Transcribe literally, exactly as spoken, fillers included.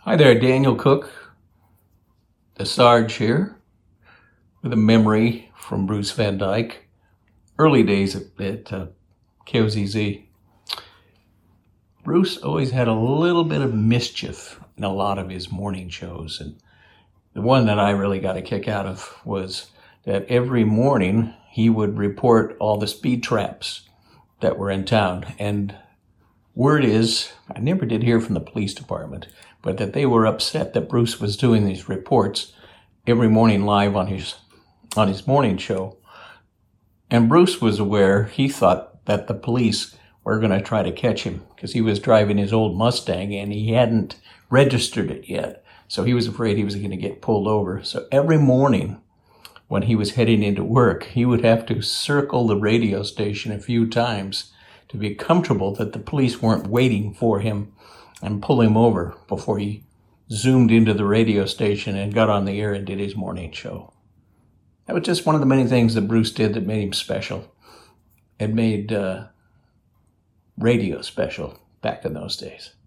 Hi there, Daniel Cook, the Sarge here, with a memory from Bruce Van Dyke, early days at, at uh, K O Z Z. Bruce always had a little bit of mischief in a lot of his morning shows, and the one that I really got a kick out of was that every morning he would report all the speed traps that were in town. And word is, I never did hear from the police department, but that they were upset that Bruce was doing these reports every morning live on his on his morning show. And Bruce was aware, he thought that the police were going to try to catch him because he was driving his old Mustang and he hadn't registered it yet. So he was afraid he was going to get pulled over. So every morning when he was heading into work, he would have to circle the radio station a few times to be comfortable that the police weren't waiting for him and pull him over before he zoomed into the radio station and got on the air and did his morning show. That was just one of the many things that Bruce did that made him special. It made uh, radio special back in those days.